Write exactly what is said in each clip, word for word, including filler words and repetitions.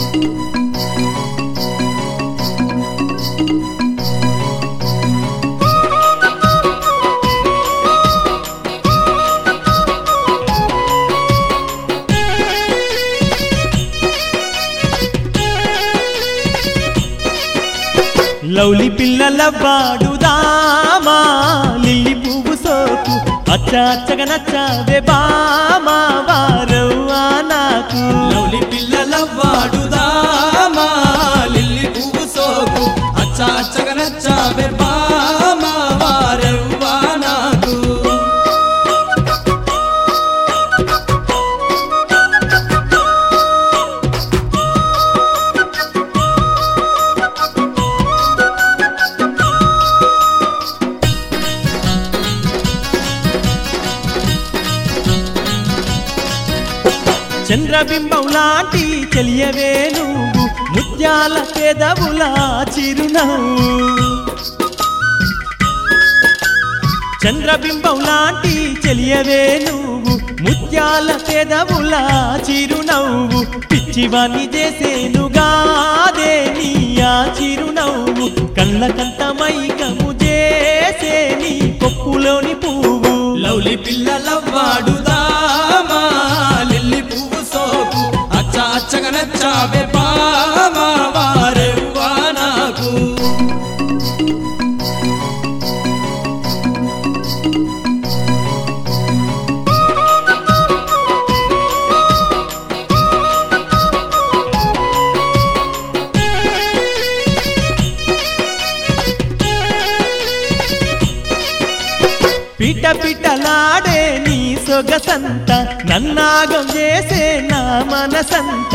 లౌలి పిల్లల వాడుదామా లిల్లీ పువ్వు సోకు అచ్చా అచ్చగా నచ్చావే బామా వారవ్వా నాకు. లౌలి పిల్లల వాడుదామా లిల్లీ పువ్వు సోకు అచ్చా అచ్చగా నచ్చావే బామా వారవ్వా నాకు. చంద్రబింబం లాంటి చెలియవే నువ్వు ముత్యాల పెదవుల చిరునవ్వు. చంద్రబింబం లాంటి చెలియవే నువ్వు ముత్యాల పెదవుల చిరునవ్వు. పిచ్చివాణ్ణి చేసేనుగాదే నీ ఆ చిరునవ్వు. కళ్ళ కంట మైకము చేసే నీ కొప్పులోని పువ్వు. లౌలి పిల్లల వాడుదామా లిల్లీ పువ్వు సోకు అచ్చా అచ్చగా నచ్చావే బామా వారవ్వా నాకు. పిట పిటలాడే నీ సొగసంత నన్నాగం చేసే నా మనసంత.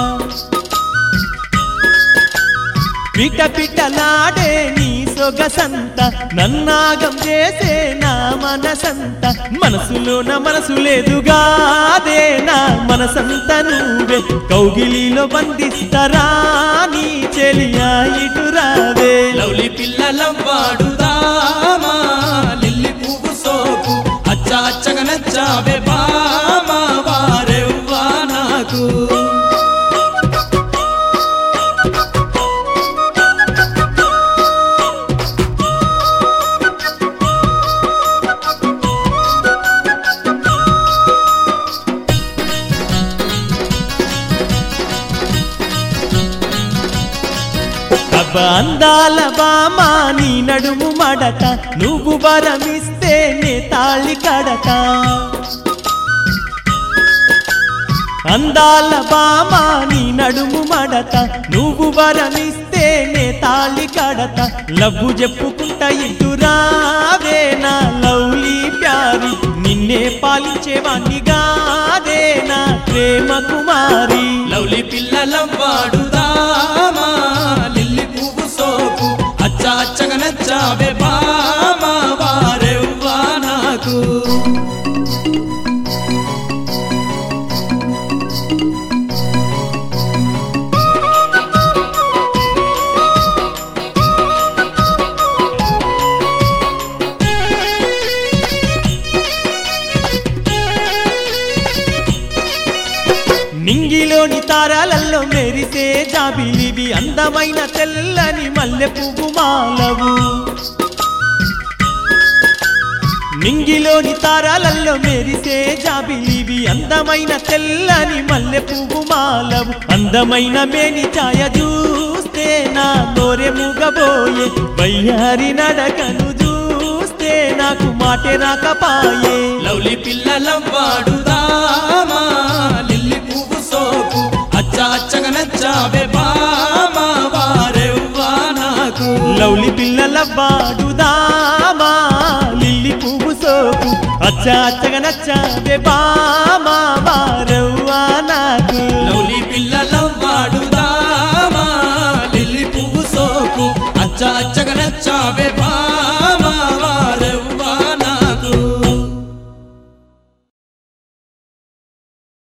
పిట పిటలాడే నీ సొగసంత నన్నాగం చేసే నా మనసంత. మనసులోన మనసు లేదుగాదే నా మనసంత నువ్వే. కౌగిలిలో బంధిస్తరా నీ చెలియా ఇటురావే. లౌలి పిల్లల వాడుదామా లిల్లీ పువ్వు సోకు అచ్చా అచ్చగా నచ్చావే బామా వారవ్వా నాకు. అబ్బా అందాల బామా నీ నడుము మడత నువ్వు వరమిస్తే నే తాళి కడత. అందాల బామా నీ నడుము మడత నువ్వు వరమిస్తే నే తాళి కడత. లవ్వు చెప్పుకుంటా ఇటురావే నా లవ్లీ ప్యారి. నిన్నే పాలించేవాణ్ణి గాదే నా ప్రేమ కుమారి. లౌలి పిల్లల వాడుదామా లిల్లీ పువ్వు సోకు అచ్చా అచ్చగా నచ్చావే బామా వారవ్వా నాకు. నింగిలోని తారాలల్లో మెరిసే జాబిలివి అందమైన తెల్లని మల్లె పువ్వు మాలవు. నింగిలోని తారాలల్లో మెరిసే జాబిలివి అందమైన తెల్లని మల్లె పువ్వు మాలవు. అందమైన మేని ఛాయ చూస్తే నా నోరె మూగబోయే. వయ్యారి నడకను చూస్తే నాకు మాటే రాకపాయే. లౌలి పిల్లల వాడుదామా లిల్లీ పువ్వు సోకు అచ్చా అచ్చగా నచ్చావే బామా వారవ్వా నాకు. లౌలి పిల్లల వాడుదామా లిల్లీ పువ్వు సోకు అచ్చా అచ్చగా నచ్చావే బామా వారవ్వా నాకు.